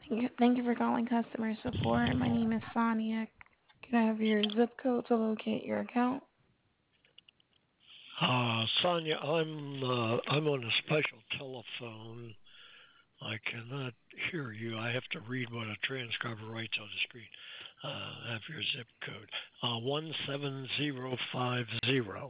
Thank you for calling customer support. My name is Sonia. Can I have your zip code to locate your account? Sonia, I'm on a special telephone. I cannot hear you. I have to read what a transcriber writes on the screen. Have your zip code. 17050.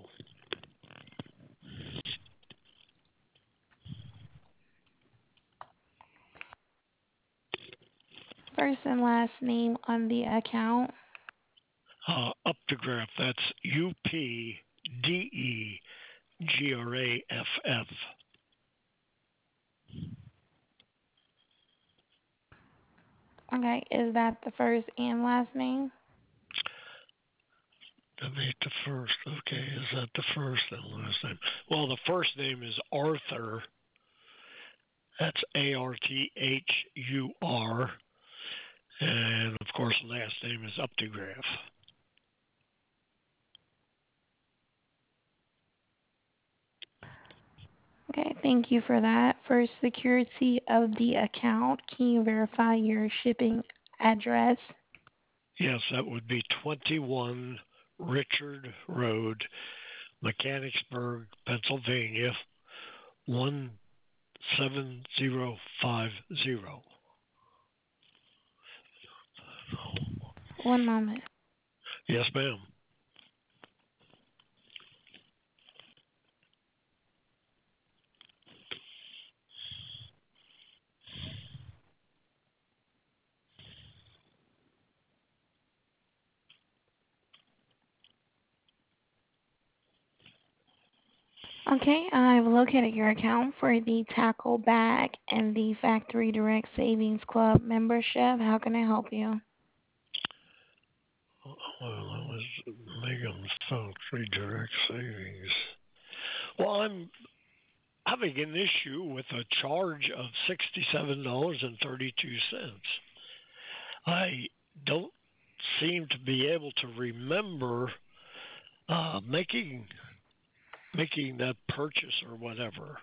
First and last name on the account. Updegraff. That's UPDEGRAFF. Okay, is that the first and last name? I made the first. Okay, is that the first and last name? Well, the first name is Arthur. That's Arthur. And of course, last name is Updegraff. Okay, thank you for that. For security of the account, can you verify your shipping address? Yes, that would be 21 Richard Road, Mechanicsburg, Pennsylvania, 17050. One moment. Yes, ma'am. Okay, I've located your account for the tackle bag and the Factory Direct Savings Club membership. How can I help you? Well, that was Megan's phone, free direct savings. Well, I'm having an issue with a charge of $67.32. I don't seem to be able to remember making that purchase or whatever.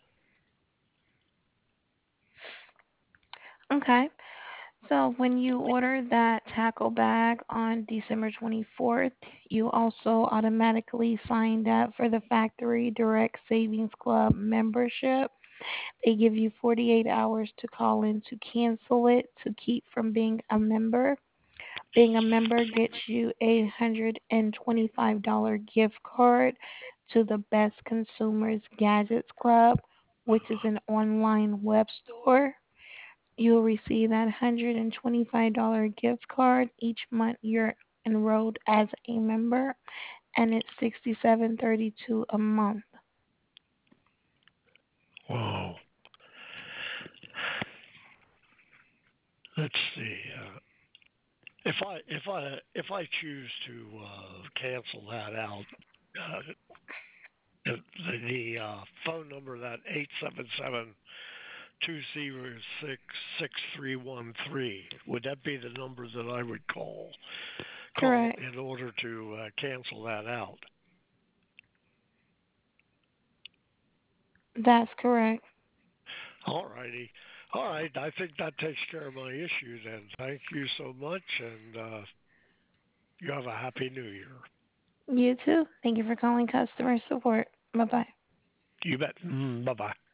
Okay, so when you order that tackle bag on December 24th, you also automatically signed up for the Factory Direct Savings Club membership. They give you 48 hours to call in to cancel it to keep from being a member. Being a member gets you a $125 gift card to the Best Consumers Gadgets Club, which is an online web store. You'll receive that $125 gift card each month you're enrolled as a member, and it's $67.32 a month. Whoa. Let's see. If I choose to cancel that out, uh, the phone number that 877-206-6313, would that be the number that I would call Correct. in order to cancel that out? That's correct. All righty. All right. I think that takes care of my issue then. Thank you so much, and you have a happy new year. You too. Thank you for calling customer support. Bye bye. You bet. Bye bye.